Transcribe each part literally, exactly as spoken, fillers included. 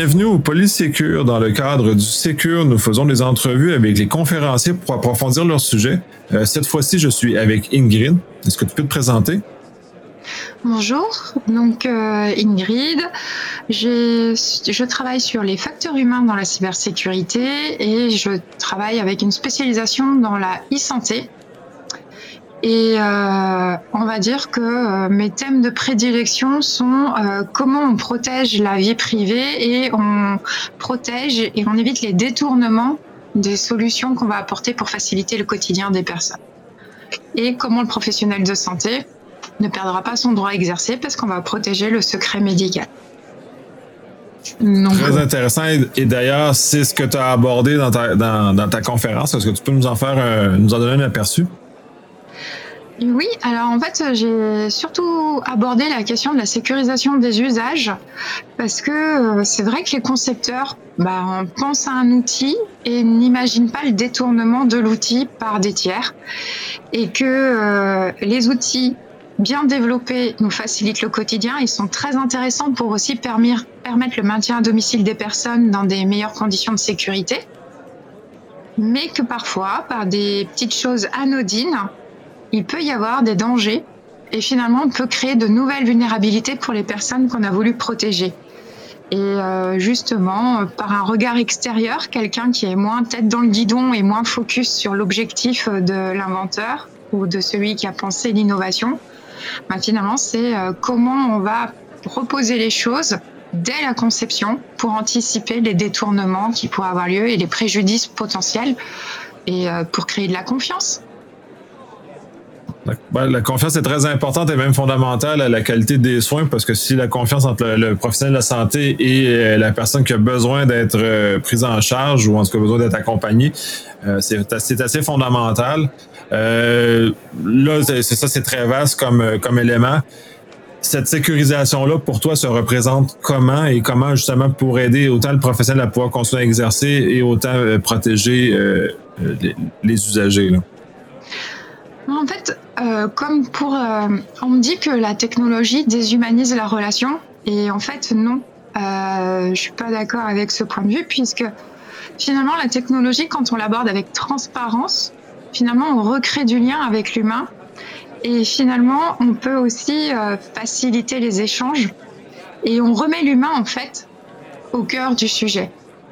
bienvenue au Polysécure. Dans le cadre du Sécure, nous faisons des entrevues avec les conférenciers pour approfondir leur sujet. Euh, cette fois-ci, je suis avec Ingrid. Est-ce que tu peux te présenter? Bonjour, donc euh, Ingrid, j'ai, je travaille sur les facteurs humains dans la cybersécurité et je travaille avec une spécialisation dans la e-santé. Et euh, on va dire que euh, mes thèmes de prédilection sont euh, comment on protège la vie privée et on protège et on évite les détournements des solutions qu'on va apporter pour faciliter le quotidien des personnes. Et comment le professionnel de santé ne perdra pas son droit à exercer parce qu'on va protéger le secret médical. Donc, très intéressant. Et d'ailleurs, c'est ce que tu as abordé dans ta, dans, dans ta conférence. Est-ce que tu peux nous en faire, euh, nous en donner un aperçu? Oui, alors en fait, j'ai surtout abordé la question de la sécurisation des usages parce que euh, c'est vrai que les concepteurs bah, pensent à un outil et n'imaginent pas le détournement de l'outil par des tiers et que euh, les outils bien développés nous facilitent le quotidien. Ils sont très intéressants pour aussi permettre, permettre le maintien à domicile des personnes dans des meilleures conditions de sécurité, mais que parfois, par des petites choses anodines, il peut y avoir des dangers et finalement on peut créer de nouvelles vulnérabilités pour les personnes qu'on a voulu protéger. Et euh, justement, par un regard extérieur, quelqu'un qui est moins tête dans le guidon et moins focus sur l'objectif de l'inventeur ou de celui qui a pensé l'innovation, ben finalement c'est euh, comment on va reposer les choses dès la conception pour anticiper les détournements qui pourraient avoir lieu et les préjudices potentiels et euh, pour créer de la confiance. Ben, la confiance est très importante et même fondamentale à la qualité des soins parce que si la confiance entre le, le professionnel de la santé et euh, la personne qui a besoin d'être euh, prise en charge ou en tout cas besoin d'être accompagnée, euh, c'est, c'est assez fondamental. Euh, là, c'est, c'est ça, c'est très vaste comme, comme élément. Cette sécurisation-là, pour toi, se représente comment et comment justement pour aider autant le professionnel à pouvoir continuer à exercer et autant euh, protéger euh, les, les usagers, là? En fait, euh, comme pour, euh, on me dit que la technologie déshumanise la relation, et en fait non, euh, je suis pas d'accord avec ce point de vue puisque finalement la technologie, quand on l'aborde avec transparence, finalement on recrée du lien avec l'humain et finalement on peut aussi euh, faciliter les échanges et on remet l'humain en fait au cœur du sujet.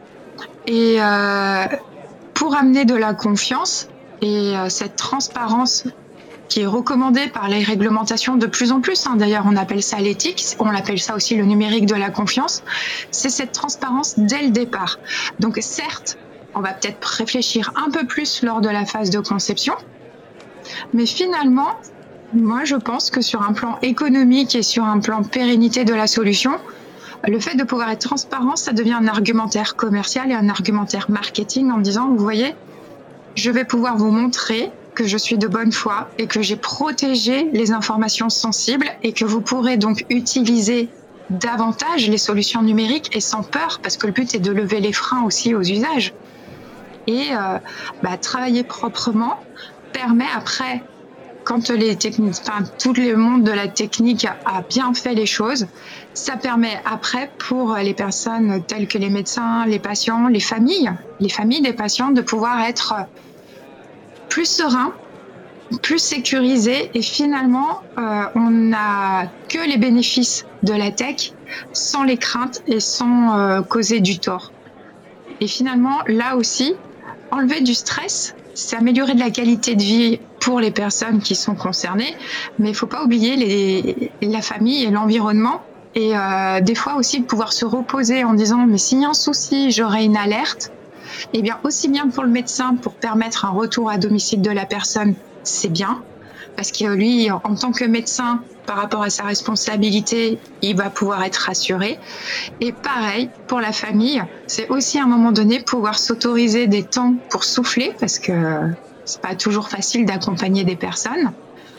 Et euh, pour amener de la confiance. Et euh, cette transparence qui est recommandée par les réglementations de plus en plus, hein, d'ailleurs on appelle ça l'éthique, on l'appelle ça aussi le numérique de la confiance, c'est cette transparence dès le départ. Donc certes, on va peut-être réfléchir un peu plus lors de la phase de conception, mais finalement, moi je pense que sur un plan économique et sur un plan pérennité de la solution, le fait de pouvoir être transparent, ça devient un argumentaire commercial et un argumentaire marketing en disant, vous voyez, je vais pouvoir vous montrer que je suis de bonne foi et que j'ai protégé les informations sensibles et que vous pourrez donc utiliser davantage les solutions numériques et sans peur parce que le but est de lever les freins aussi aux usages. Et euh, bah, travailler proprement permet après, quand les techniques, enfin, tout le monde de la technique a bien fait les choses, ça permet après pour les personnes telles que les médecins, les patients, les familles, les familles des patients de pouvoir être plus sereins, plus sécurisés et finalement euh, on n'a que les bénéfices de la tech sans les craintes et sans euh, causer du tort. Et finalement là aussi, enlever du stress, c'est améliorer de la qualité de vie pour les personnes qui sont concernées, mais il ne faut pas oublier les, la famille et l'environnement. Et euh, des fois aussi pouvoir se reposer en disant mais s'il y a un souci, j'aurai une alerte. Eh bien aussi bien pour le médecin pour permettre un retour à domicile de la personne, c'est bien parce que lui, en tant que médecin, par rapport à sa responsabilité, il va pouvoir être rassuré. Et pareil pour la famille, c'est aussi à un moment donné pouvoir s'autoriser des temps pour souffler parce que c'est pas toujours facile d'accompagner des personnes.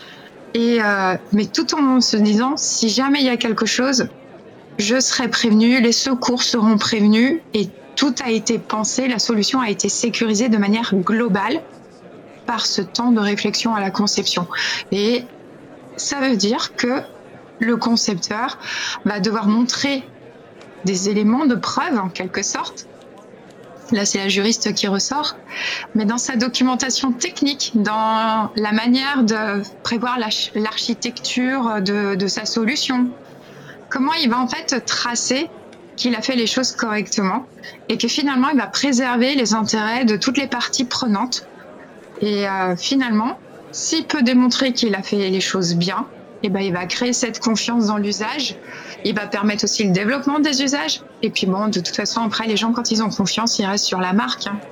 Et euh, mais tout en se disant, si jamais il y a quelque chose, je serai prévenu, les secours seront prévenus et tout a été pensé, la solution a été sécurisée de manière globale par ce temps de réflexion à la conception. Et ça veut dire que le concepteur va devoir montrer des éléments de preuve en quelque sorte. Là, c'est la juriste qui ressort. Mais dans sa documentation technique, dans la manière de prévoir l'architecture de, de sa solution, comment il va en fait tracer qu'il a fait les choses correctement et que finalement, il va préserver les intérêts de toutes les parties prenantes. Et euh, finalement, s'il peut démontrer qu'il a fait les choses bien, eh ben, il va créer cette confiance dans l'usage. Il va permettre aussi le développement des usages. Et puis bon, de toute façon, après, les gens, quand ils ont confiance, ils restent sur la marque. Hein.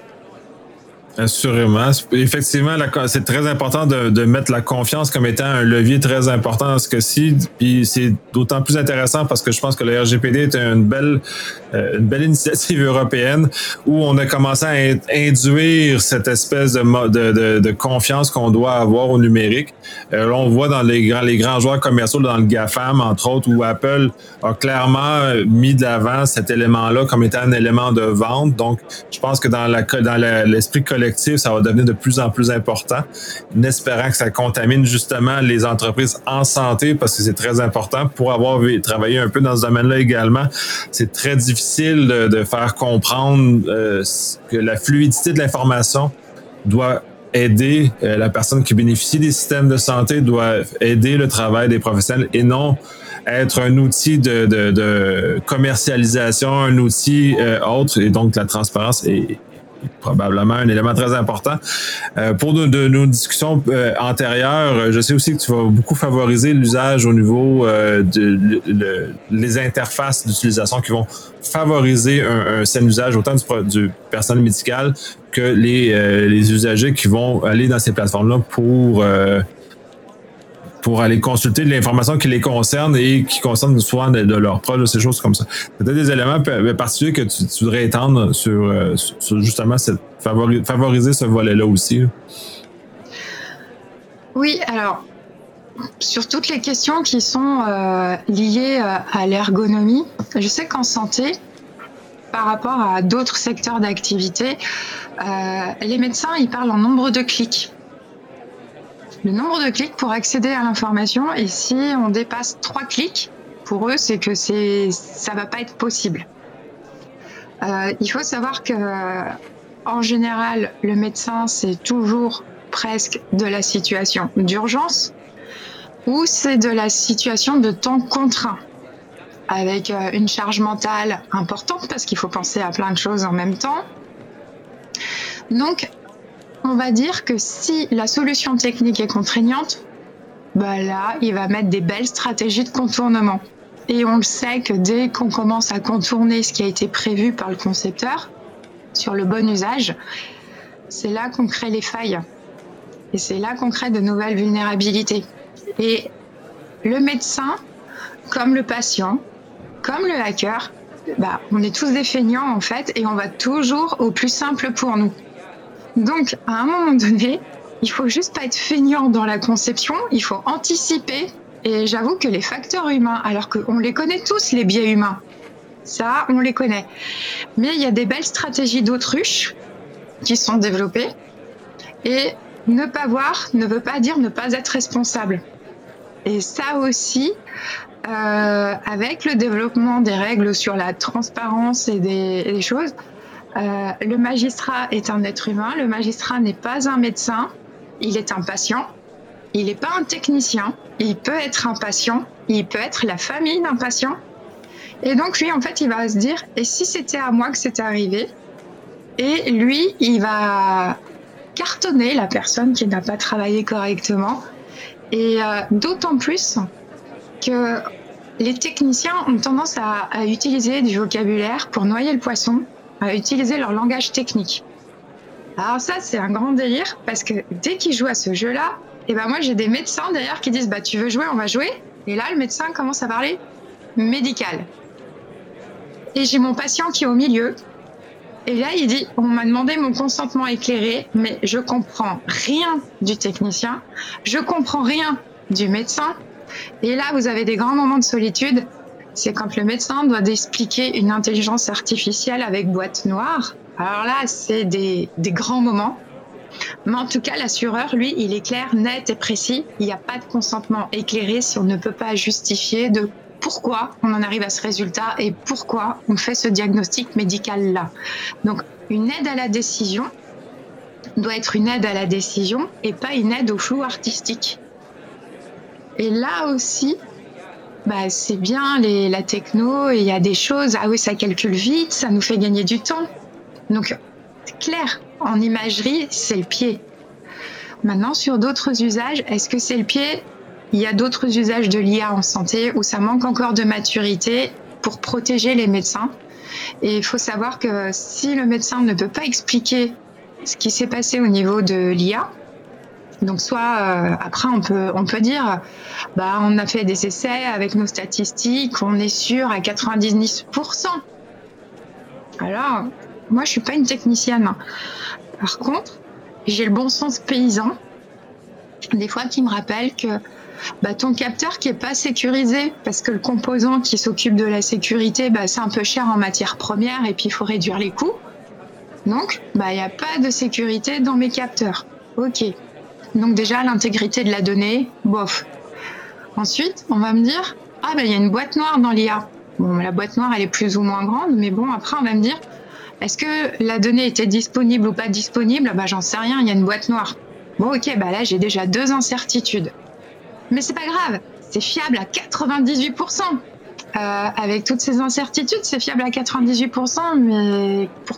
Assurément. Effectivement, la, c'est très important de, de mettre la confiance comme étant un levier très important dans ce cas-ci. Puis c'est d'autant plus intéressant parce que je pense que le R G P D est une belle, euh, une belle initiative européenne où on a commencé à induire cette espèce de, de, de, de confiance qu'on doit avoir au numérique. Euh, là, on voit dans les grands, les grands joueurs commerciaux, dans le GAFAM, entre autres, où Apple a clairement mis de l'avant cet élément-là comme étant un élément de vente. Donc, je pense que dans, la, dans la, l'esprit collectif, ça va devenir de plus en plus important, en espérant que ça contamine justement les entreprises en santé, parce que c'est très important. Pour avoir travaillé un peu dans ce domaine-là également, c'est très difficile de, de faire comprendre euh, que la fluidité de l'information doit aider euh, la personne qui bénéficie des systèmes de santé, doit aider le travail des professionnels et non être un outil de, de, de commercialisation, un outil euh, autre, et donc la transparence est probablement un élément très important. Euh, pour de, de nos discussions euh, antérieures, je sais aussi que tu vas beaucoup favoriser l'usage au niveau euh, de le, le, les interfaces d'utilisation qui vont favoriser un, un sain usage autant du, du personnel médical que les, euh, les usagers qui vont aller dans ces plateformes-là pour euh, pour aller consulter de l'information qui les concerne et qui concerne souvent de, de leurs proches, de ces choses comme ça. Peut-être des éléments particuliers que tu, tu voudrais étendre sur, euh, sur justement cette, favori, favoriser ce volet-là aussi. Là. Oui, alors, sur toutes les questions qui sont euh, liées à l'ergonomie, je sais qu'en santé, par rapport à d'autres secteurs d'activité, euh, les médecins, ils parlent en nombre de clics. Le nombre de clics pour accéder à l'information, et si on dépasse trois clics, pour eux, c'est que c'est, ça va pas être possible. Euh, il faut savoir que, en général, le médecin, c'est toujours presque de la situation d'urgence ou c'est de la situation de temps contraint, avec une charge mentale importante parce qu'il faut penser à plein de choses en même temps. Donc, on va dire que si la solution technique est contraignante, bah là, il va mettre des belles stratégies de contournement. Et on le sait que dès qu'on commence à contourner ce qui a été prévu par le concepteur sur le bon usage, c'est là qu'on crée les failles. Et c'est là qu'on crée de nouvelles vulnérabilités. Et le médecin, comme le patient, comme le hacker, bah, on est tous des feignants en fait, et on va toujours au plus simple pour nous. Donc, à un moment donné, il faut juste pas être feignant dans la conception, il faut anticiper. Et j'avoue que les facteurs humains, alors qu'on les connaît tous, les biais humains, ça, on les connaît. Mais il y a des belles stratégies d'autruche qui sont développées. Et ne pas voir ne veut pas dire ne pas être responsable. Et ça aussi, euh, avec le développement des règles sur la transparence et des, des choses, Euh, le magistrat est un être humain, le magistrat n'est pas un médecin, il est un patient, il n'est pas un technicien, il peut être un patient, il peut être la famille d'un patient. Et donc lui, en fait, il va se dire, et si c'était à moi que c'était arrivé? Et lui, il va cartonner la personne qui n'a pas travaillé correctement. Et euh, d'autant plus que les techniciens ont tendance à, à utiliser du vocabulaire pour noyer le poisson, à utiliser leur langage technique. Alors ça, c'est un grand délire parce que dès qu'ils jouent à ce jeu-là, et ben moi j'ai des médecins d'ailleurs qui disent bah tu veux jouer, on va jouer. Et là le médecin commence à parler médical. Et j'ai mon patient qui est au milieu. Et là il dit on m'a demandé mon consentement éclairé, mais je comprends rien du technicien, je comprends rien du médecin. Et là vous avez des grands moments de solitude. C'est quand le médecin doit expliquer une intelligence artificielle avec boîte noire. Alors là, c'est des, des grands moments. Mais en tout cas, l'assureur, lui, il est clair, net et précis. Il n'y a pas de consentement éclairé si on ne peut pas justifier de pourquoi on en arrive à ce résultat et pourquoi on fait ce diagnostic médical-là. Donc, une aide à la décision doit être une aide à la décision et pas une aide au flou artistique. Et là aussi, bah, c'est bien les, la techno, et il y a des choses, ah oui, ça calcule vite, ça nous fait gagner du temps. Donc, c'est clair, en imagerie, c'est le pied. Maintenant, sur d'autres usages, est-ce que c'est le pied ? Il y a d'autres usages de l'I A en santé où ça manque encore de maturité pour protéger les médecins. Et il faut savoir que si le médecin ne peut pas expliquer ce qui s'est passé au niveau de l'I A, donc soit euh, après on peut on peut dire bah on a fait des essais avec nos statistiques, on est sûr à quatre-vingt-dix pour cent. Alors moi je suis pas une technicienne. Par contre, j'ai le bon sens paysan des fois qui me rappelle que bah, ton capteur qui est pas sécurisé parce que le composant qui s'occupe de la sécurité, bah, c'est un peu cher en matière première et puis il faut réduire les coûts. Donc, bah, il n'y a pas de sécurité dans mes capteurs. Ok. Donc déjà, l'intégrité de la donnée, bof. Ensuite, on va me dire, ah ben il y a une boîte noire dans l'I A. Bon, la boîte noire, elle est plus ou moins grande, mais bon, après, on va me dire, est-ce que la donnée était disponible ou pas disponible ? Bah, j'en sais rien, il y a une boîte noire. Bon, ok, bah là, j'ai déjà deux incertitudes. Mais c'est pas grave, c'est fiable à quatre-vingt-dix-huit pour cent. Euh, avec toutes ces incertitudes, c'est fiable à quatre-vingt-dix-huit pour cent, mais pourquoi ?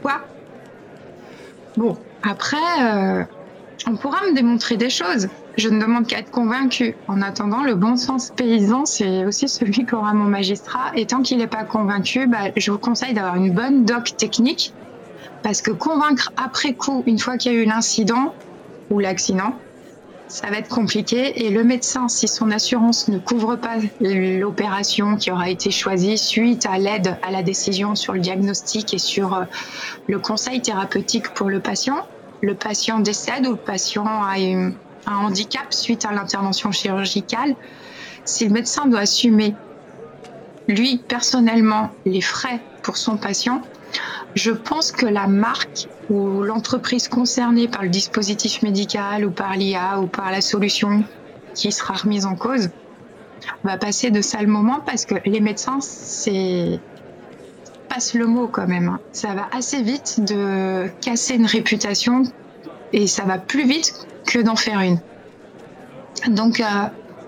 Bon, après, euh, on pourra me démontrer des choses. Je ne demande qu'à être convaincu. En attendant, le bon sens paysan, c'est aussi celui qu'aura mon magistrat. Et tant qu'il n'est pas convaincu, bah, je vous conseille d'avoir une bonne doc technique. Parce que convaincre après coup, une fois qu'il y a eu l'incident ou l'accident, ça va être compliqué. Et le médecin, si son assurance ne couvre pas l'opération qui aura été choisie suite à l'aide à la décision sur le diagnostic et sur le conseil thérapeutique pour le patient, le patient décède ou le patient a un handicap suite à l'intervention chirurgicale, si le médecin doit assumer, lui, personnellement, les frais pour son patient, je pense que la marque ou l'entreprise concernée par le dispositif médical ou par l'I A ou par la solution qui sera remise en cause va passer de sales moments parce que les médecins, c'est... passe le mot quand même. Ça va assez vite de casser une réputation et ça va plus vite que d'en faire une. Donc, euh,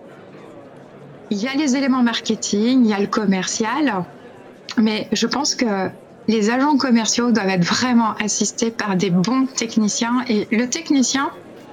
il y a les éléments marketing, il y a le commercial, mais je pense que les agents commerciaux doivent être vraiment assistés par des bons techniciens. Et le technicien,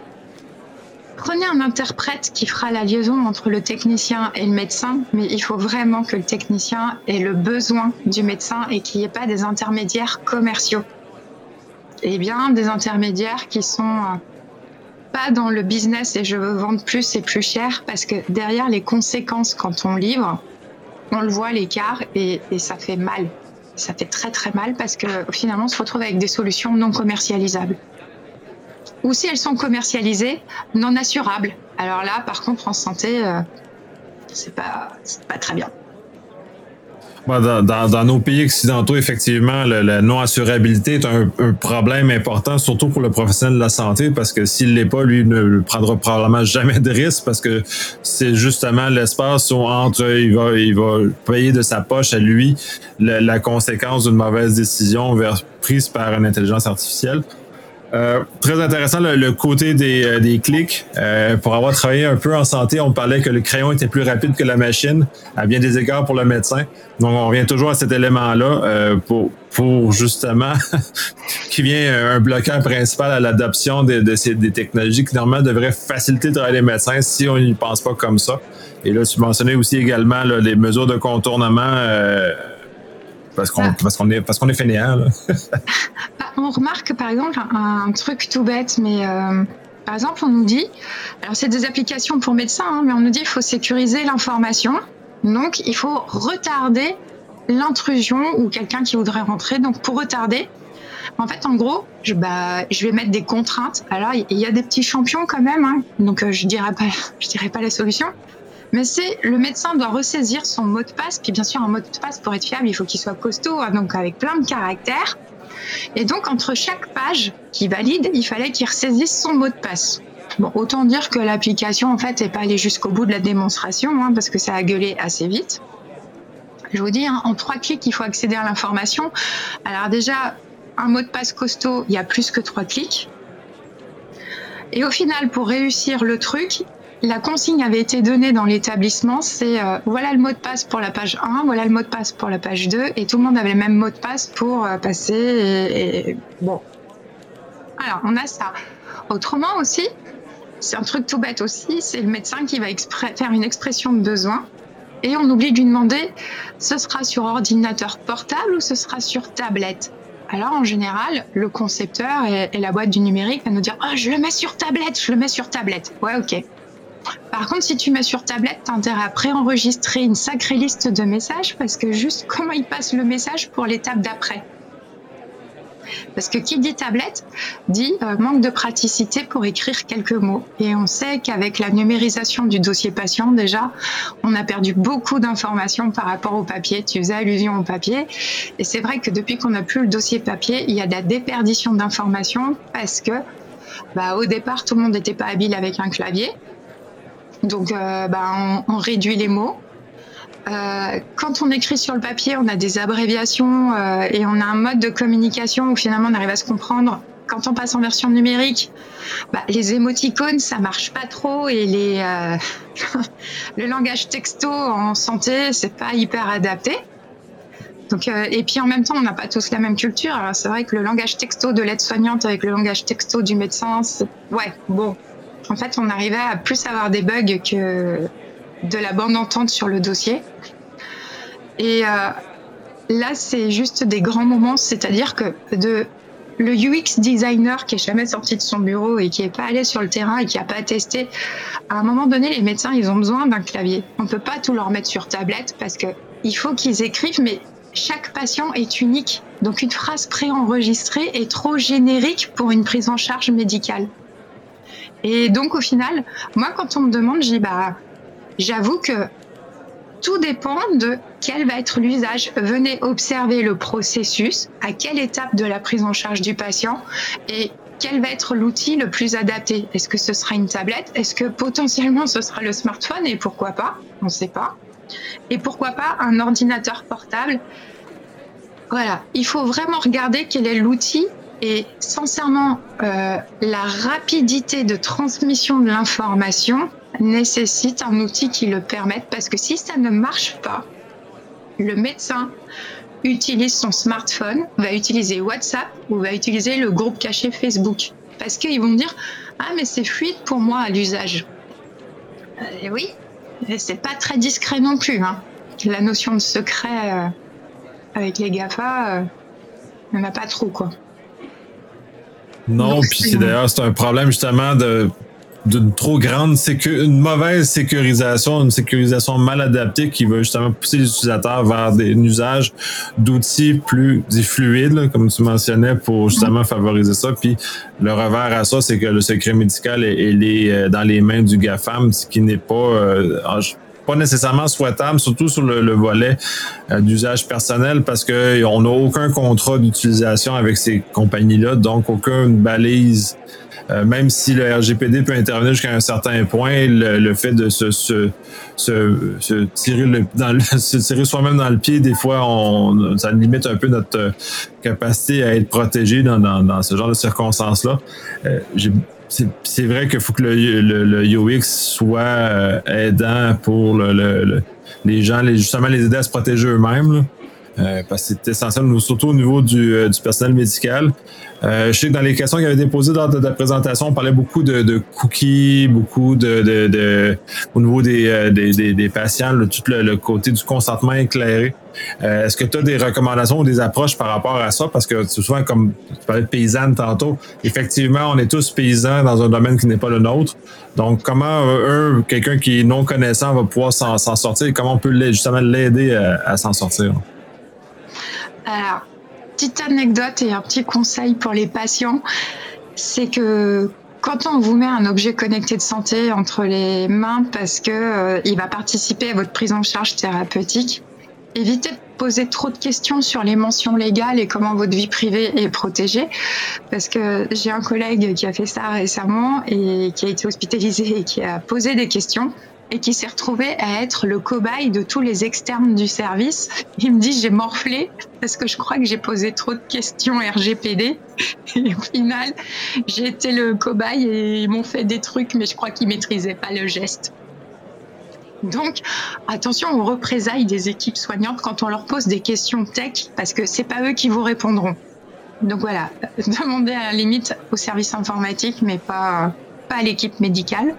prenez un interprète qui fera la liaison entre le technicien et le médecin, mais il faut vraiment que le technicien ait le besoin du médecin et qu'il n'y ait pas des intermédiaires commerciaux. Et bien, des intermédiaires qui sont pas dans le business et je veux vendre plus et plus cher, parce que derrière les conséquences quand on livre, on le voit l'écart et, et ça fait mal. Ça fait très très mal parce que finalement on se retrouve avec des solutions non commercialisables. Ou si elles sont commercialisées, non assurables. Alors là, par contre, en santé, euh, c'est pas, c'est pas très bien. Dans, dans, dans nos pays occidentaux, effectivement, le, la non-assurabilité est un, un problème important, surtout pour le professionnel de la santé, parce que s'il l'est pas, lui ne prendra probablement jamais de risque, parce que c'est justement l'espace où entre il va, il va payer de sa poche à lui la, la conséquence d'une mauvaise décision vers, prise par une intelligence artificielle. Euh, très intéressant le, le côté des, euh, des clics. Euh, pour avoir travaillé un peu en santé, on parlait que le crayon était plus rapide que la machine, à bien des égards pour le médecin. Donc, on revient toujours à cet élément-là euh, pour, pour justement qui vient un bloqueur principal à l'adoption de, de ces des technologies qui normalement devraient faciliter le travail des médecins si on n'y pense pas comme ça. Et là, tu mentionnais aussi également là, les mesures de contournement. Euh, Parce qu'on, ah. parce qu'on est, parce qu'on est fainéant, là. On remarque, par exemple, un, un truc tout bête, mais euh, par exemple, on nous dit, alors c'est des applications pour médecins, hein, mais on nous dit qu'il faut sécuriser l'information, donc il faut retarder l'intrusion ou quelqu'un qui voudrait rentrer. Donc pour retarder, en fait, en gros, je, bah, je vais mettre des contraintes. Alors il y a des petits champions quand même, hein, donc euh, je dirais pas, je dirais pas la solution. Mais c'est le médecin doit ressaisir son mot de passe. Puis bien sûr, un mot de passe, pour être fiable, il faut qu'il soit costaud, hein, donc avec plein de caractères. Et donc, entre chaque page qui valide, il fallait qu'il ressaisisse son mot de passe. Bon, autant dire que l'application, en fait, n'est pas allée jusqu'au bout de la démonstration, hein, parce que ça a gueulé assez vite. Je vous dis, hein, en trois clics, il faut accéder à l'information. Alors déjà, un mot de passe costaud, il y a plus que trois clics. Et au final, pour réussir le truc, la consigne avait été donnée dans l'établissement, c'est euh, voilà le mot de passe pour la page un, voilà le mot de passe pour la page deux, et tout le monde avait le même mot de passe pour euh, passer. Et, et bon. Alors, on a ça. Autrement aussi, c'est un truc tout bête aussi, c'est le médecin qui va expré- faire une expression de besoin, et on oublie de lui demander, ce sera sur ordinateur portable ou ce sera sur tablette? Alors, en général, le concepteur et, et la boîte du numérique va nous dire, oh, je le mets sur tablette, je le mets sur tablette. Ouais, ok. Par contre, si tu mets sur tablette, t'as intérêt à préenregistrer une sacrée liste de messages parce que juste comment il passe le message pour l'étape d'après. Parce que qui dit tablette dit euh, manque de praticité pour écrire quelques mots. Et on sait qu'avec la numérisation du dossier patient, déjà, on a perdu beaucoup d'informations par rapport au papier. Tu faisais allusion au papier. Et c'est vrai que depuis qu'on n'a plus le dossier papier, il y a de la déperdition d'informations parce que, bah, au départ, tout le monde n'était pas habile avec un clavier. Donc, euh, bah, on, on réduit les mots. Euh, quand on écrit sur le papier, on a des abréviations euh, et on a un mode de communication où finalement on arrive à se comprendre. Quand on passe en version numérique, bah, les émoticônes, ça marche pas trop et les, euh, le langage texto en santé, c'est pas hyper adapté. Donc, euh, et puis en même temps, on n'a pas tous la même culture. Alors, c'est vrai que le langage texto de l'aide-soignante avec le langage texto du médecin, c'est... ouais, bon. En fait, on arrivait à plus avoir des bugs que de la bande entente sur le dossier. Et euh, là, c'est juste des grands moments, c'est-à-dire que de, le U X designer qui est jamais sorti de son bureau et qui est pas allé sur le terrain et qui a pas testé, à un moment donné, les médecins, ils ont besoin d'un clavier. On peut pas tout leur mettre sur tablette parce que il faut qu'ils écrivent, mais chaque patient est unique. Donc, une phrase préenregistrée est trop générique pour une prise en charge médicale. Et donc, au final, moi, quand on me demande, je dis, bah, j'avoue que tout dépend de quel va être l'usage. Venez observer le processus, à quelle étape de la prise en charge du patient et quel va être l'outil le plus adapté. Est-ce que ce sera une tablette? Est-ce que potentiellement ce sera le smartphone? Et pourquoi pas? On ne sait pas. Et pourquoi pas un ordinateur portable? Voilà, il faut vraiment regarder quel est l'outil. Et sincèrement, euh, la rapidité de transmission de l'information nécessite un outil qui le permette, parce que si ça ne marche pas, le médecin utilise son smartphone, va utiliser WhatsApp ou va utiliser le groupe caché Facebook. Parce qu'ils vont dire « Ah, mais c'est fluide pour moi à l'usage. Euh, » Et oui, et c'est pas très discret non plus. Hein. La notion de secret euh, avec les GAFA, euh, il n'y en a pas trop, quoi. Non, puis c'est d'ailleurs c'est un problème justement de d'une trop grande sécu une mauvaise sécurisation, une sécurisation mal adaptée qui va justement pousser les utilisateurs vers des, un usage d'outils plus fluides, là, comme tu mentionnais, pour justement favoriser ça. Puis le revers à ça, c'est que le secret médical est, est, est dans les mains du GAFAM, ce qui n'est pas euh, pas nécessairement souhaitable, surtout sur le, le volet euh, d'usage personnel, parce que on n'a aucun contrat d'utilisation avec ces compagnies-là, donc aucune balise. Euh, même si le R G P D peut intervenir jusqu'à un certain point, le, le fait de se, se, se, se tirer le, dans le, se tirer soi-même dans le pied, des fois, on, ça limite un peu notre capacité à être protégé dans, dans, dans ce genre de circonstances-là. Euh, j'ai, c'est, c'est vrai qu'il faut que le, le, le U X soit euh, aidant pour le, le, le, les gens, les, justement les aider à se protéger eux-mêmes, là. Euh, parce que c'est essentiel, surtout au niveau du, euh, du personnel médical. Euh, je sais que dans les questions qui avaient été posées lors de ta présentation, on parlait beaucoup de, de cookies, beaucoup de, de, de au niveau des, euh, des, des, des patients, le, tout le, le côté du consentement éclairé. Euh, est-ce que tu as des recommandations ou des approches par rapport à ça? Parce que c'est souvent, comme tu parlais de paysanne tantôt, effectivement, on est tous paysans dans un domaine qui n'est pas le nôtre. Donc, comment euh, eux, quelqu'un qui est non connaissant va pouvoir s'en, s'en sortir et comment on peut justement l'aider à, à s'en sortir? Alors, petite anecdote et un petit conseil pour les patients, c'est que quand on vous met un objet connecté de santé entre les mains parce que euh, il va participer à votre prise en charge thérapeutique, évitez de poser trop de questions sur les mentions légales et comment votre vie privée est protégée, parce que j'ai un collègue qui a fait ça récemment et qui a été hospitalisé et qui a posé des questions. et qui s'est retrouvé à être le cobaye de tous les externes du service. Il me dit, j'ai morflé parce que je crois que j'ai posé trop de questions R G P D. Et au final, j'ai été le cobaye et ils m'ont fait des trucs, mais je crois qu'ils maîtrisaient pas le geste. Donc, attention aux représailles des équipes soignantes quand on leur pose des questions tech, parce que c'est pas eux qui vous répondront. Donc voilà, demandez à la limite au service informatique, mais pas, pas à l'équipe médicale.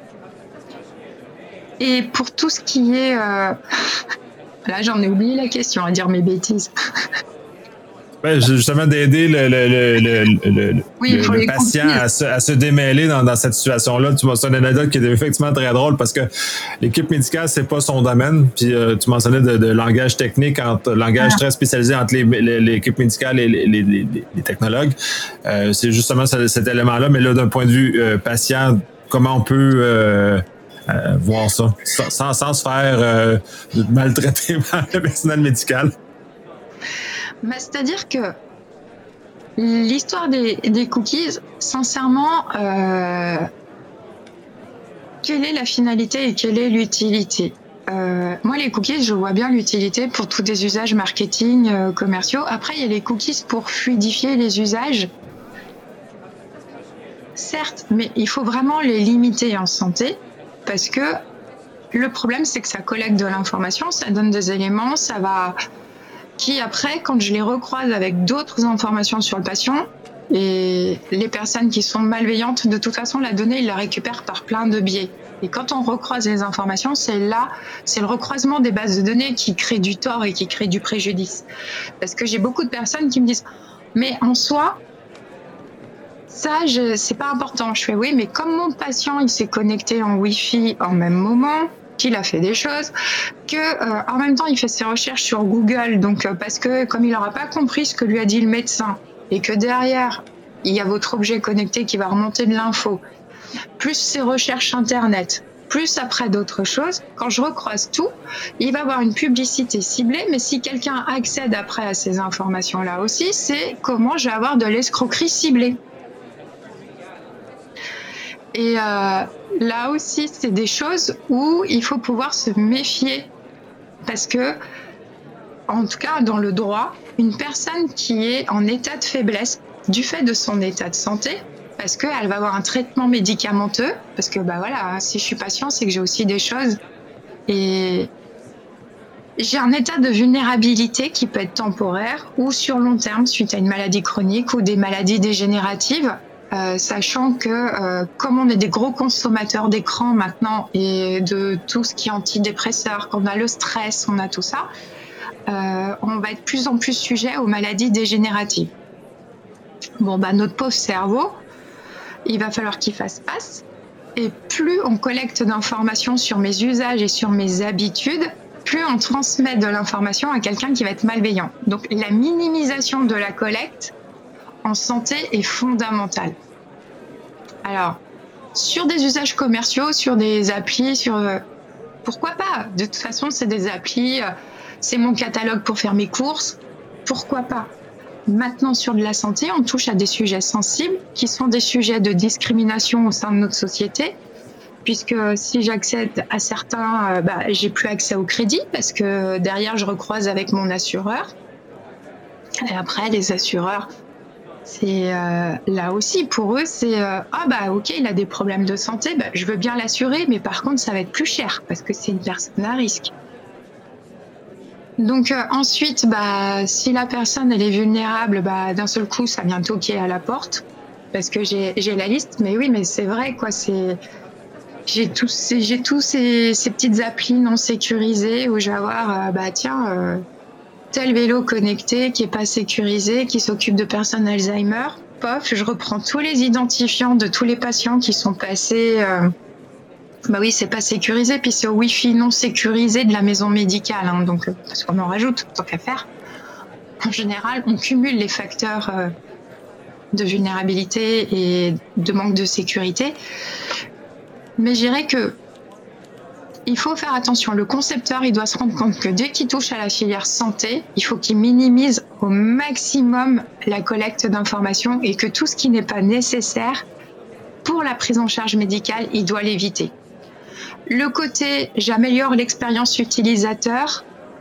Et pour tout ce qui est... Euh... Là, j'en ai oublié la question, à dire mes bêtises. Ben, justement, d'aider le, le, le, le, le, oui, le, le patient à se, à se démêler dans, dans cette situation-là. Tu mentionnes une anecdote qui est effectivement très drôle parce que l'équipe médicale, c'est pas son domaine. Puis euh, tu mentionnais de, de langage technique, entre langage ah. très spécialisé entre les, les, l'équipe médicale et les, les, les, les technologues. Euh, c'est justement ce, cet élément-là. Mais là, d'un point de vue euh, patient, comment on peut... Euh, Euh, voir ça, sans, sans se faire euh, maltraiter par le personnel médical. Bah, c'est-à-dire que l'histoire des, des cookies, sincèrement, euh, quelle est la finalité et quelle est l'utilité ? Euh, moi, les cookies, je vois bien l'utilité pour tous des usages marketing, euh, commerciaux. Après, il y a les cookies pour fluidifier les usages. Certes, mais il faut vraiment les limiter en santé. Parce que le problème, c'est que ça collecte de l'information, ça donne des éléments, ça va... qui après, quand je les recroise avec d'autres informations sur le patient, et les personnes qui sont malveillantes, de toute façon, la donnée, ils la récupèrent par plein de biais. Et quand on recroise les informations, c'est là, c'est le recroisement des bases de données qui crée du tort et qui crée du préjudice. Parce que j'ai beaucoup de personnes qui me disent « mais en soi, ça, je, c'est pas important. » Je fais oui, mais comme mon patient, il s'est connecté en Wi-Fi en même moment, qu'il a fait des choses, que euh, en même temps, il fait ses recherches sur Google, donc euh, parce que comme il n'aura pas compris ce que lui a dit le médecin, et que derrière, il y a votre objet connecté qui va remonter de l'info, plus ses recherches Internet, plus après d'autres choses, quand je recroise tout, il va avoir une publicité ciblée, mais si quelqu'un accède après à ces informations-là aussi, c'est comment je vais avoir de l'escroquerie ciblée. Et euh, là aussi, c'est des choses où il faut pouvoir se méfier. Parce que, en tout cas, dans le droit, une personne qui est en état de faiblesse du fait de son état de santé, parce qu'elle va avoir un traitement médicamenteux, parce que, bah voilà, si je suis patient, c'est que j'ai aussi des choses. Et j'ai un état de vulnérabilité qui peut être temporaire ou sur long terme, suite à une maladie chronique ou des maladies dégénératives. Euh, sachant que euh, comme on est des gros consommateurs d'écran maintenant et de tout ce qui est antidépresseur, qu'on a le stress, on a tout ça, euh, on va être de plus en plus sujet aux maladies dégénératives. Bon, bah notre pauvre cerveau, il va falloir qu'il fasse passe. Et plus on collecte d'informations sur mes usages et sur mes habitudes, plus on transmet de l'information à quelqu'un qui va être malveillant. Donc la minimisation de la collecte en santé est fondamentale. Alors, sur des usages commerciaux, sur des applis, sur euh, pourquoi pas ? De toute façon, c'est des applis, euh, c'est mon catalogue pour faire mes courses, pourquoi pas ? Maintenant, sur de la santé, on touche à des sujets sensibles qui sont des sujets de discrimination au sein de notre société, puisque si j'accède à certains, euh, bah, j'ai plus accès au crédit parce que derrière, je recroise avec mon assureur. Et après, les assureurs, c'est euh, là aussi pour eux, c'est euh, ah bah ok, il a des problèmes de santé, bah, je veux bien l'assurer, mais par contre, ça va être plus cher parce que c'est une personne à risque. Donc euh, ensuite, bah, si la personne elle est vulnérable, bah, d'un seul coup, ça vient toquer à la porte parce que j'ai, j'ai la liste. Mais oui, mais c'est vrai, quoi. C'est j'ai tous ces, j'ai tous ces, ces petites applis non sécurisées où je vais avoir, euh, bah tiens, euh, tel vélo connecté qui est pas sécurisé, qui s'occupe de personnes Alzheimer. Pof, je reprends tous les identifiants de tous les patients qui sont passés. Euh, Bah oui, c'est pas sécurisé, puis c'est au Wi-Fi non sécurisé de la maison médicale, hein, donc parce qu'on en rajoute, tant qu'à faire. En général, on cumule les facteurs euh, de vulnérabilité et de manque de sécurité. Mais je dirais que il faut faire attention. Le concepteur, il doit se rendre compte que dès qu'il touche à la filière santé, il faut qu'il minimise au maximum la collecte d'informations et que tout ce qui n'est pas nécessaire pour la prise en charge médicale, il doit l'éviter. Le côté j'améliore l'expérience utilisateur,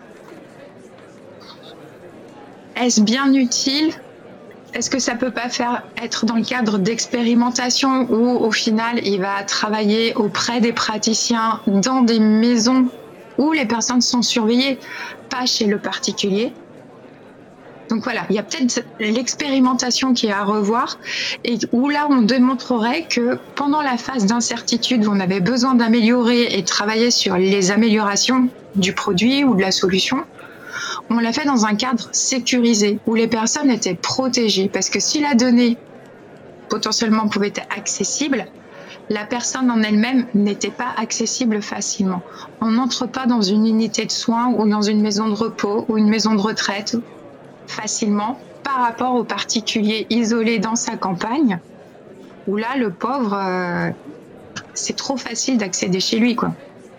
est-ce bien utile? Est-ce que ça peut pas faire être dans le cadre d'expérimentation où au final il va travailler auprès des praticiens dans des maisons où les personnes sont surveillées, pas chez le particulier? Donc voilà, il y a peut-être l'expérimentation qui est à revoir et où là on démontrerait que pendant la phase d'incertitude où on avait besoin d'améliorer et de travailler sur les améliorations du produit ou de la solution, on l'a fait dans un cadre sécurisé où les personnes étaient protégées parce que si la donnée potentiellement pouvait être accessible, la personne en elle-même n'était pas accessible facilement. On n'entre pas dans une unité de soins ou dans une maison de repos ou une maison de retraite facilement par rapport au particulier isolé dans sa campagne où là le pauvre euh, c'est trop facile d'accéder chez lui quoi.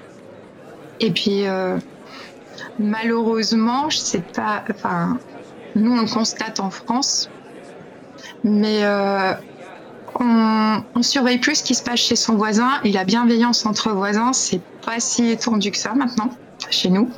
Et puis euh, malheureusement je sais pas, enfin nous on le constate en France mais euh, on, on surveille plus ce qui se passe chez son voisin et la bienveillance entre voisins c'est pas si étendu que ça maintenant chez nous.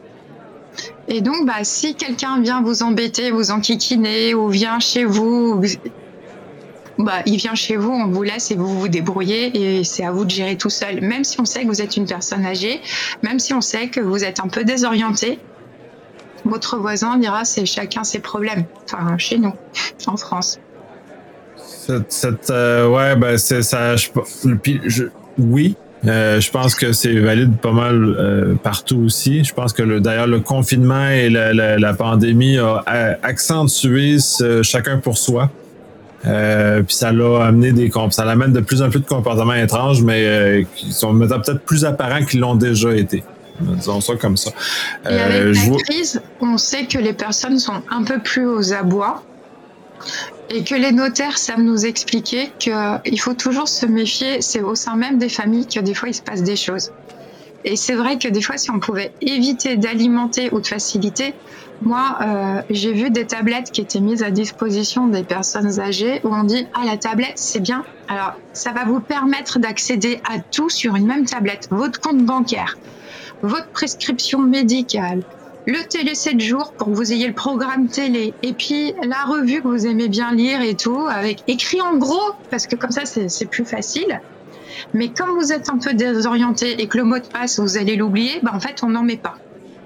Et donc, bah, si quelqu'un vient vous embêter, vous enquiquiner, ou vient chez vous, bah, il vient chez vous, on vous laisse et vous vous débrouillez et c'est à vous de gérer tout seul. Même si on sait que vous êtes une personne âgée, même si on sait que vous êtes un peu désorienté, votre voisin dira c'est chacun ses problèmes. Enfin, chez nous, en France. Cette, cette euh, ouais, ben c'est ça. Je, je, oui. Euh, je pense que c'est valide pas mal euh, partout aussi. Je pense que le, d'ailleurs le confinement et la, la, la pandémie a, a accentué ce chacun pour soi. Euh, puis ça l'a amené des ça l'amène de plus en plus de comportements étranges, mais euh, qui sont maintenant peut-être plus apparents qu'ils l'ont déjà été. Disons ça comme ça. Euh, et avec la vois... crise, on sait que les personnes sont un peu plus aux abois. Et que les notaires savent nous expliquer qu'il faut toujours se méfier, c'est au sein même des familles que des fois il se passe des choses. Et c'est vrai que des fois, si on pouvait éviter d'alimenter ou de faciliter, moi, euh, j'ai vu des tablettes qui étaient mises à disposition des personnes âgées où on dit « Ah, la tablette, c'est bien. Alors, ça va vous permettre d'accéder à tout sur une même tablette. Votre compte bancaire, votre prescription médicale, le télé sept jours pour que vous ayez le programme télé et puis la revue que vous aimez bien lire et tout, avec écrit en gros, parce que comme ça, c'est, c'est plus facile. Mais comme vous êtes un peu désorienté et que le mot de passe, vous allez l'oublier, ben en fait, on n'en met pas.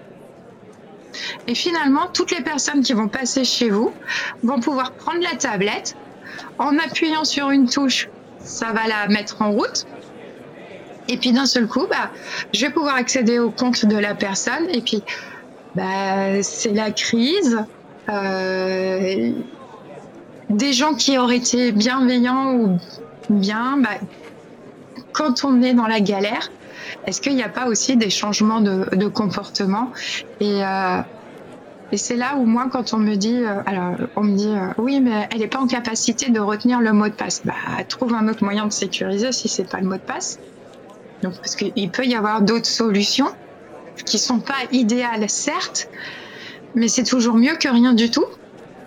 Et finalement, toutes les personnes qui vont passer chez vous vont pouvoir prendre la tablette, en appuyant sur une touche, ça va la mettre en route. Et puis d'un seul coup, bah, je vais pouvoir accéder au compte de la personne et puis bah, c'est la crise. Euh, des gens qui auraient été bienveillants ou bien, bah, quand on est dans la galère, est-ce qu'il n'y a pas aussi des changements de, de comportement? Et, euh, et c'est là où moi, quand on me dit, euh, alors on me dit, euh, oui, mais elle n'est pas en capacité de retenir le mot de passe. Bah, trouve un autre moyen de sécuriser si c'est pas le mot de passe. Donc, parce qu'il peut y avoir d'autres solutions qui sont pas idéales, certes, mais c'est toujours mieux que rien du tout.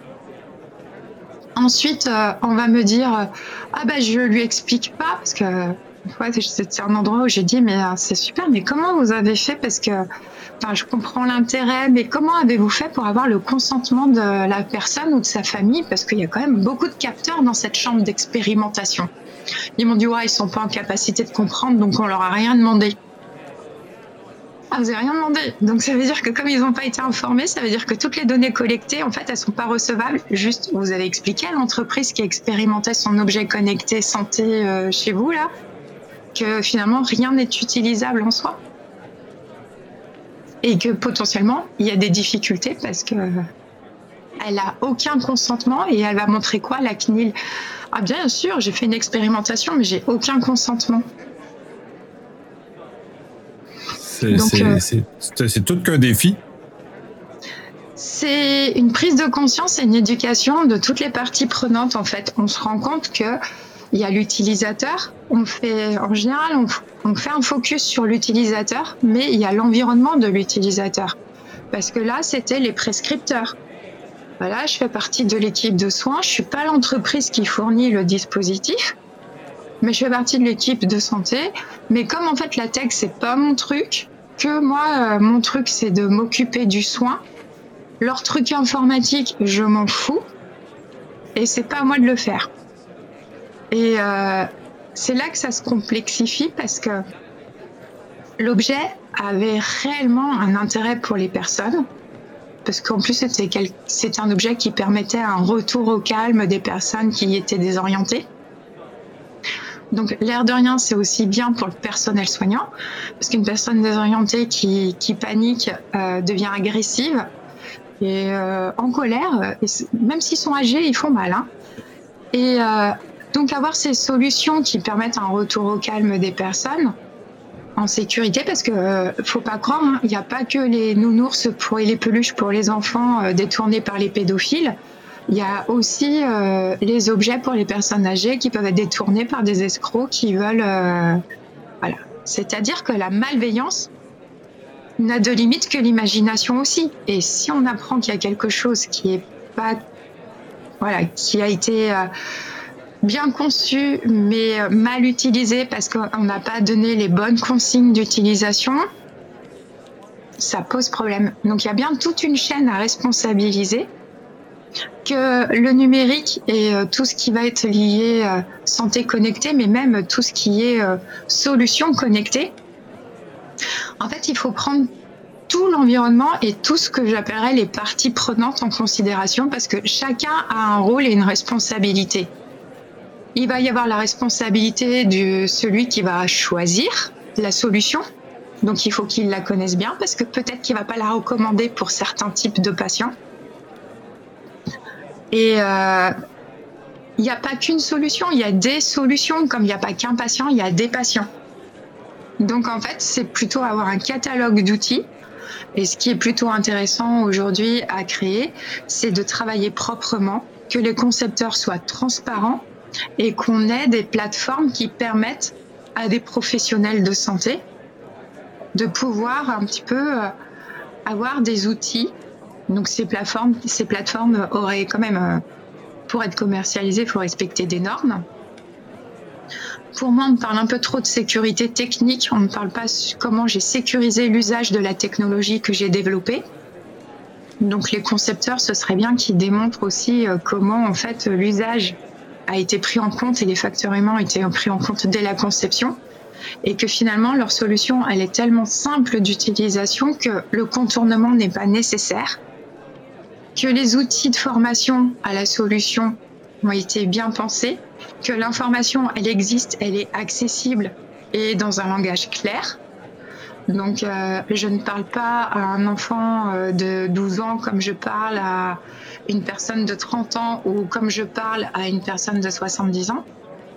Ensuite, euh, on va me dire, euh, ah ben, bah, je lui explique pas, parce que ouais, c'est un endroit où j'ai dit, mais euh, c'est super, mais comment vous avez fait? Parce que, enfin, je comprends l'intérêt, mais comment avez-vous fait pour avoir le consentement de la personne ou de sa famille? Parce qu'il y a quand même beaucoup de capteurs dans cette chambre d'expérimentation. Ils m'ont dit, ouais, ils sont pas en capacité de comprendre, donc on leur a rien demandé. Ah, vous n'avez rien demandé. Donc ça veut dire que comme ils n'ont pas été informés, ça veut dire que toutes les données collectées, en fait, elles sont pas recevables. Juste, vous avez expliqué à l'entreprise qui expérimentait son objet connecté santé euh, chez vous, là, que finalement, rien n'est utilisable en soi. Et que potentiellement, il y a des difficultés parce que euh, elle a aucun consentement et elle va montrer quoi, la C N I L? Ah bien sûr, j'ai fait une expérimentation, mais j'ai aucun consentement. C'est, Donc, c'est, euh, c'est, c'est, c'est tout qu'un défi. C'est une prise de conscience et une éducation de toutes les parties prenantes. En fait, on se rend compte que il y a l'utilisateur. On fait, en général, on, on fait un focus sur l'utilisateur, mais il y a l'environnement de l'utilisateur. Parce que là, c'était les prescripteurs. Voilà, je fais partie de l'équipe de soins. Je suis pas l'entreprise qui fournit le dispositif. mais je fais partie de l'équipe de santé. Mais comme en fait la tech c'est pas mon truc, que moi euh, mon truc c'est de m'occuper du soin, leur truc informatique je m'en fous et c'est pas à moi de le faire. Et euh, c'est là que ça se complexifie parce que l'objet avait réellement un intérêt pour les personnes, parce qu'en plus c'était, quel... c'était un objet qui permettait un retour au calme des personnes qui étaient désorientées. Donc l'air de rien, c'est aussi bien pour le personnel soignant, parce qu'une personne désorientée qui, qui panique euh, devient agressive et euh, en colère, et même s'ils sont âgés, ils font mal. Hein. Et euh, donc avoir ces solutions qui permettent un retour au calme des personnes en sécurité, parce que euh, faut pas croire, il hein, n'y a pas que les nounours pour, et les peluches pour les enfants euh, détournés par les pédophiles. Il y a aussi euh, les objets pour les personnes âgées qui peuvent être détournés par des escrocs qui veulent... Euh, voilà. C'est-à-dire que la malveillance n'a de limite que l'imagination aussi. Et si on apprend qu'il y a quelque chose qui est pas... Voilà, qui a été euh, bien conçu, mais euh, mal utilisé parce qu'on n'a pas donné les bonnes consignes d'utilisation, ça pose problème. Donc il y a bien toute une chaîne à responsabiliser, que le numérique et euh, tout ce qui va être lié euh, santé connectée, mais même tout ce qui est euh, solutions connectées. En fait, il faut prendre tout l'environnement et tout ce que j'appellerais les parties prenantes en considération, parce que chacun a un rôle et une responsabilité. Il va y avoir la responsabilité de celui qui va choisir la solution. Donc, il faut qu'il la connaisse bien, parce que peut-être qu'il ne va pas la recommander pour certains types de patients. Et il euh, n'y a pas qu'une solution, il y a des solutions. Comme il n'y a pas qu'un patient, il y a des patients. Donc en fait, c'est plutôt avoir un catalogue d'outils. Et ce qui est plutôt intéressant aujourd'hui à créer, c'est de travailler proprement, que les concepteurs soient transparents et qu'on ait des plateformes qui permettent à des professionnels de santé de pouvoir un petit peu euh, avoir des outils. Donc ces plateformes, ces plateformes auraient quand même, euh, pour être commercialisées, il faut respecter des normes. Pour moi, on parle un peu trop de sécurité technique. On ne parle pas comment j'ai sécurisé l'usage de la technologie que j'ai développée. Donc les concepteurs, ce serait bien qu'ils démontrent aussi euh, comment en fait l'usage a été pris en compte et les facteurs humains ont été pris en compte dès la conception. Et que finalement, leur solution, elle est tellement simple d'utilisation que le contournement n'est pas nécessaire. Que les outils de formation à la solution ont été bien pensés, que l'information, elle existe, elle est accessible et dans un langage clair. Donc, euh, je ne parle pas à un enfant euh, de douze ans comme je parle à une personne de trente ans ou comme je parle à une personne de soixante-dix ans.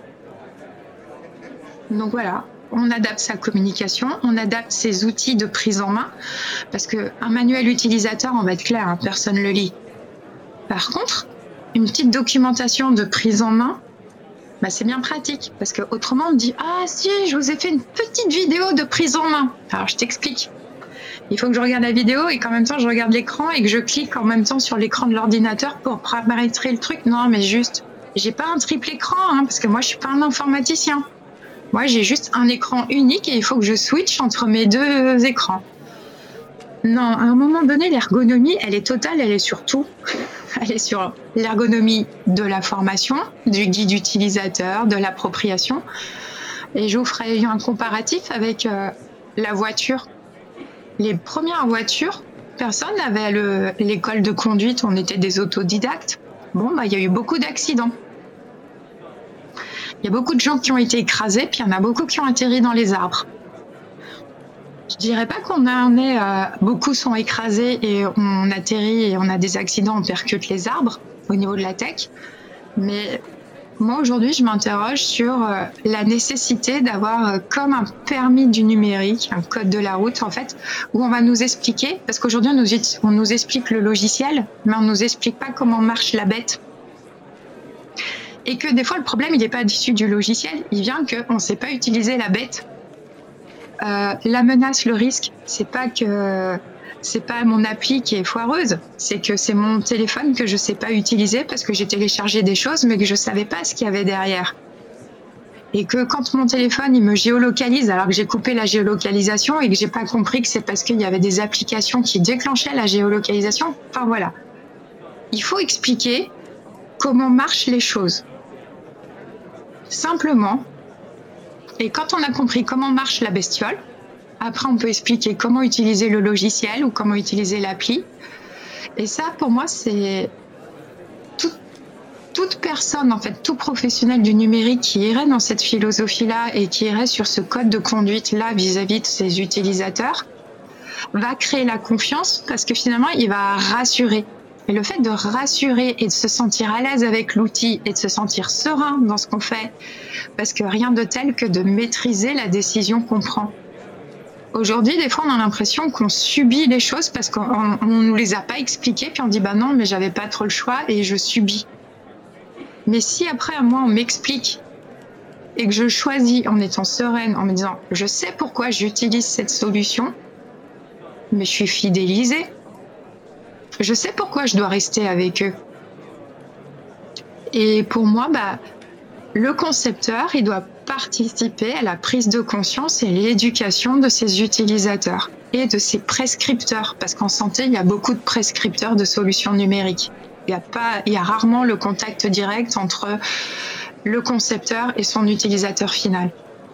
Donc voilà, on adapte sa communication, on adapte ses outils de prise en main, parce qu'un manuel utilisateur, on va être clair, hein, personne ne le lit. Par contre, une petite documentation de prise en main, bah, c'est bien pratique, parce qu'autrement on me dit « Ah si, je vous ai fait une petite vidéo de prise en main ». Alors je t'explique. Il faut que je regarde la vidéo et qu'en même temps je regarde l'écran et que je clique en même temps sur l'écran de l'ordinateur pour paramétrer le truc. Non, mais juste, j'ai pas un triple écran, hein, parce que moi je suis pas un informaticien. Moi, j'ai juste un écran unique et il faut que je switch entre mes deux écrans. Non, à un moment donné, l'ergonomie, elle est totale, elle est sur tout. Elle est sur l'ergonomie de la formation, du guide utilisateur, de l'appropriation. Et je vous ferai un comparatif avec euh, la voiture. Les premières voitures, personne n'avait le, l'école de conduite, on était des autodidactes. Bon, bah, il y a eu beaucoup d'accidents. Il y a beaucoup de gens qui ont été écrasés, puis il y en a beaucoup qui ont atterri dans les arbres. Je dirais pas qu'on en est, euh, beaucoup sont écrasés et on atterrit et on a des accidents, on percute les arbres au niveau de la tech. Mais moi aujourd'hui, je m'interroge sur euh, la nécessité d'avoir euh, comme un permis du numérique, un code de la route en fait, où on va nous expliquer, parce qu'aujourd'hui on nous, on nous explique le logiciel, mais on nous explique pas comment marche la bête. Et que des fois, le problème, il n'est pas issu du logiciel, il vient qu'on ne sait pas utiliser la bête. Euh, la menace, le risque, c'est pas que c'est pas mon appli qui est foireuse, c'est que c'est mon téléphone que je ne sais pas utiliser parce que j'ai téléchargé des choses, mais que je ne savais pas ce qu'il y avait derrière. et que quand mon téléphone il me géolocalise alors que j'ai coupé la géolocalisation et que j'ai pas compris que c'est parce qu'il y avait des applications qui déclenchaient la géolocalisation. Enfin voilà. Il faut expliquer comment marchent les choses. Simplement. Et quand on a compris comment marche la bestiole, après on peut expliquer comment utiliser le logiciel ou comment utiliser l'appli. Et ça, pour moi, c'est tout, toute personne, en fait, tout professionnel du numérique qui irait dans cette philosophie-là et qui irait sur ce code de conduite-là vis-à-vis de ses utilisateurs, va créer la confiance parce que finalement, il va rassurer. Et le fait de rassurer et de se sentir à l'aise avec l'outil et de se sentir serein dans ce qu'on fait, parce que rien de tel que de maîtriser la décision qu'on prend. Aujourd'hui, des fois, on a l'impression qu'on subit les choses parce qu'on ne nous les a pas expliquées, puis on dit bah non, mais j'avais pas trop le choix et je subis. Mais si après, à moi, on m'explique et que je choisis en étant sereine, en me disant je sais pourquoi j'utilise cette solution, mais je suis fidélisée. Je sais pourquoi je dois rester avec eux. Et pour moi, bah, le concepteur, il doit participer à la prise de conscience et l'éducation de ses utilisateurs et de ses prescripteurs. Parce qu'en santé, il y a beaucoup de prescripteurs de solutions numériques. Il y a pas, il y a rarement le contact direct entre le concepteur et son utilisateur final.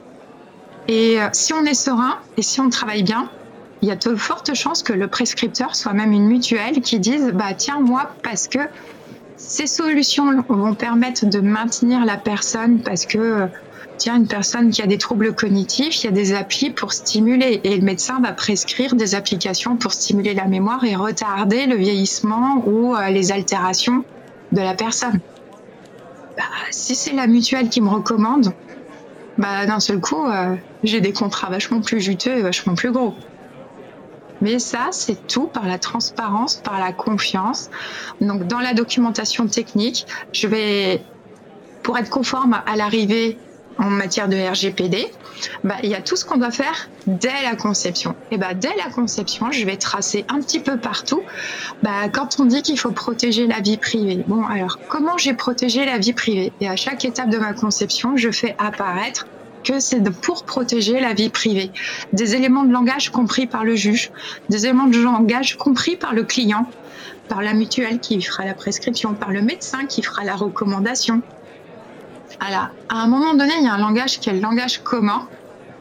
Et si on est serein et si on travaille bien, il y a de fortes chances que le prescripteur soit même une mutuelle qui dise bah tiens moi parce que ces solutions vont permettre de maintenir la personne parce que tiens une personne qui a des troubles cognitifs, il y a des applis pour stimuler et le médecin va prescrire des applications pour stimuler la mémoire et retarder le vieillissement ou les altérations de la personne. Bah, si c'est la mutuelle qui me recommande, bah d'un seul coup euh, j'ai des contrats vachement plus juteux et vachement plus gros. Mais ça, c'est tout par la transparence, par la confiance. Donc, dans la documentation technique, je vais, pour être conforme à l'arrivée en matière de R G P D, bah, il y a tout ce qu'on doit faire dès la conception. Et bah, dès la conception, je vais tracer un petit peu partout. Bah, quand on dit qu'il faut protéger la vie privée, bon, alors, comment j'ai protégé la vie privée? Et à chaque étape de ma conception, je fais apparaître que c'est pour protéger la vie privée. Des éléments de langage compris par le juge, des éléments de langage compris par le client, par la mutuelle qui fera la prescription, par le médecin qui fera la recommandation. Alors, à un moment donné, il y a un langage qui est le langage commun.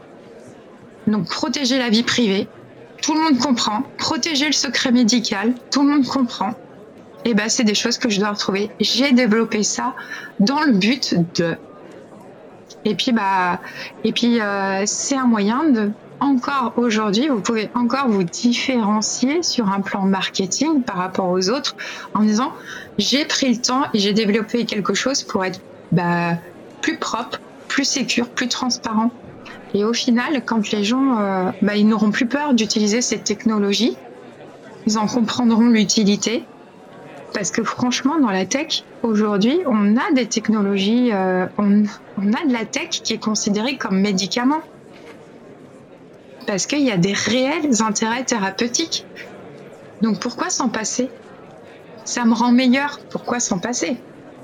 Donc, protéger la vie privée, tout le monde comprend. Protéger le secret médical, tout le monde comprend. Et ben, c'est des choses que je dois retrouver. J'ai développé ça dans le but de... Et puis, bah, et puis euh, c'est un moyen de, encore aujourd'hui, vous pouvez encore vous différencier sur un plan marketing par rapport aux autres en disant j'ai pris le temps et j'ai développé quelque chose pour être bah, plus propre, plus sécure, plus transparent. Et au final, quand les gens, euh, bah, ils n'auront plus peur d'utiliser cette technologie, ils en comprendront l'utilité. Parce que franchement, dans la tech, aujourd'hui, on a des technologies, euh, on, on a de la tech qui est considérée comme médicament. Parce qu'il y a des réels intérêts thérapeutiques. Donc pourquoi s'en passer? Ça me rend meilleur, pourquoi s'en passer?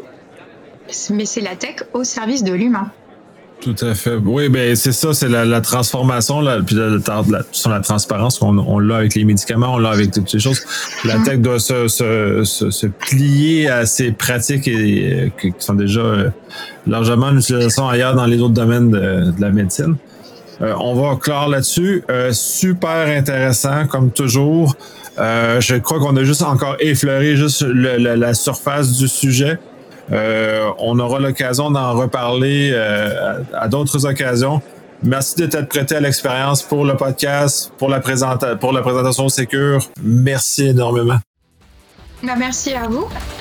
Mais c'est la tech au service de l'humain. Tout à fait. Oui, ben c'est ça, c'est la, la transformation, là, puis la, la, la, sur la transparence, on, on l'a avec les médicaments, on l'a avec toutes ces choses. La tech doit se, se, se, se plier à ces pratiques et, et, qui sont déjà euh, largement en utilisation ailleurs dans les autres domaines de, de la médecine. Euh, on va clore là-dessus. Euh, super intéressant, comme toujours. Euh, je crois qu'on a juste encore effleuré juste le, le, la surface du sujet. Euh, on aura l'occasion d'en reparler euh, à, à d'autres occasions. Merci de t'être prêté à l'expérience pour le podcast, pour la, présenta- pour la présentation Sécure. Merci énormément. Merci à vous.